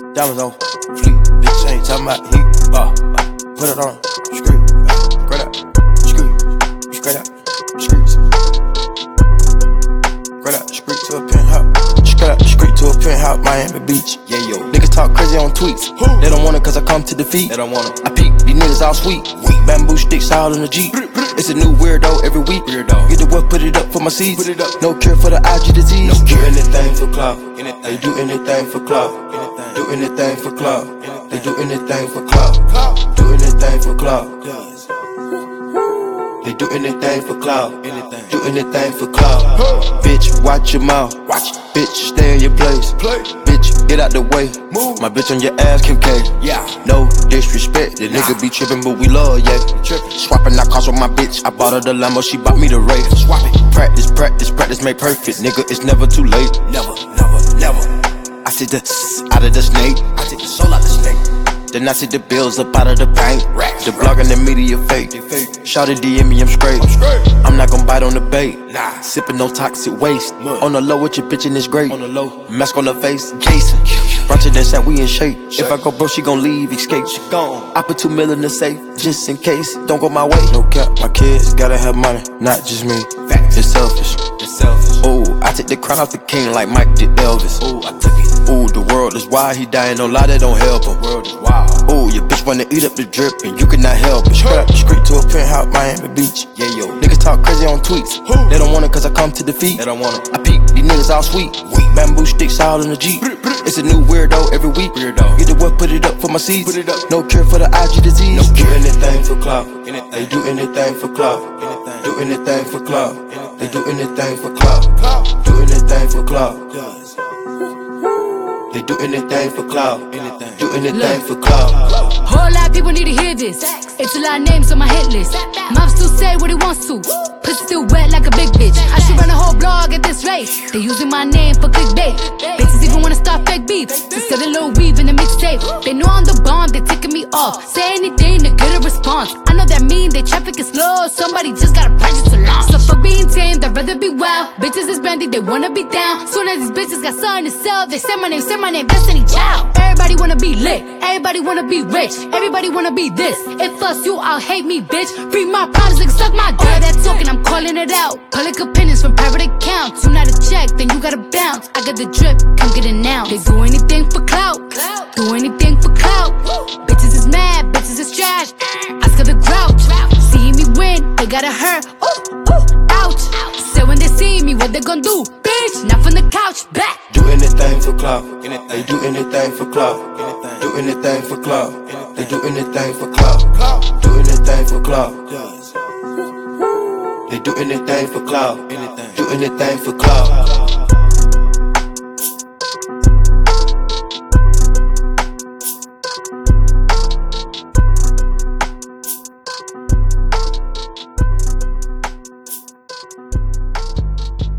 Diamonds on fleek, bitch ain't talking about heat. Put it on, screw, straight up, screw, straight up, screws. Straight up, screw to a penthouse. Straight up, screw to a penthouse, Miami Beach. Yeah, yo. Niggas talk crazy on tweets. They don't want it cause I come to defeat. They don't want it. I peek, these niggas all sweet. Bamboo sticks all in the Jeep. It's a new weirdo every week. Get the what, put it up for my seeds. No cure for the IG disease. No cure. Anything for clout. They do anything for clout. Do anything for clout. They do anything for clout. Do anything for clout. They do anything for clout. Do anything for clout. Bitch, watch your mouth. Bitch, stay in your place. Bitch, get out the way. My bitch on your ass, Kim K. No disrespect, the nigga be trippin', but we love, yeah. Swapping out cars with my bitch. I bought her the Lambo, she bought me the Wraith. Swap it. Practice, practice, practice, make perfect. Nigga, it's never too late. Never, never, never. I see the out of the snake. I take the soul out the snake. Then I see the bills up out of the bank. The blog and the media fake. Shawty DM me, I'm straight. I'm not gon' bite on the bait. Sippin' no toxic waste. On the low with your bitch and it's great. Mask on the face, Jason. Brunch that shot, we in shape. If I go broke, she gon' leave, escape. She gone. I put 2 mil in the safe, just in case. Don't go my way. No cap, my kids gotta have money, not just me. It's selfish. Ooh, I take the crown off the king like Mike did Elvis. Ooh, I took it. Ooh, the world is wild, he dying, no lie, that don't help him. World is wild. Ooh, your bitch wanna eat up the drip and you cannot help it. Straight up the street to a penthouse, Miami Beach. Yeah, yo. Niggas talk crazy on tweets. They don't want it cause I come to defeat. They don't want it. I peek, these niggas all sweet. Bamboo sticks all in the Jeep. It's a new weirdo every week. Get the what, put it up for my seeds. No cure for the IG disease. No cure. Anything for clout. They do anything for clout. Do anything for clout. They do anything for clout. Do anything for clout. They do anything for clout. Do anything for clout. Whole lot of people need to hear this. It's a lot of names on my hit list. Mouth still say what he wants to. Pussy still wet like a big bitch. I should run a whole blog at this rate. They using my name for clickbait. Bitches even wanna start fake beef. To sell a little weave in the mixtape. They know I'm the bomb, they ticking me off. Say anything to get a response. I know that mean they traffic is slow. Somebody just gotta purchase a launch. So for being tame, I'd rather be wild. Bitches is brandy, they wanna be down. Soon as these bitches got something to sell, they say my name, Destiny Child. Everybody wanna be lit, everybody wanna be rich, everybody wanna be this. If us you, I'll hate me, bitch. Free my problems, like suck my dick. All that talking, I'm calling it out. Public opinions from private accounts. You not a check, then you gotta bounce. I got the drip, come get it now. They do anything for clout, do anything for clout. Bitches is mad, bitches is trash. Ask her the grouch. See me win, they gotta hurt. Ooh, ooh, ouch. So when they see me, what they gon' do? Bitch, not from the couch, back. Do anything for clout. They do anything for clout. Do anything for clout. They do anything for clout. Do anything for clout. They do anything for clout. Do anything for clout.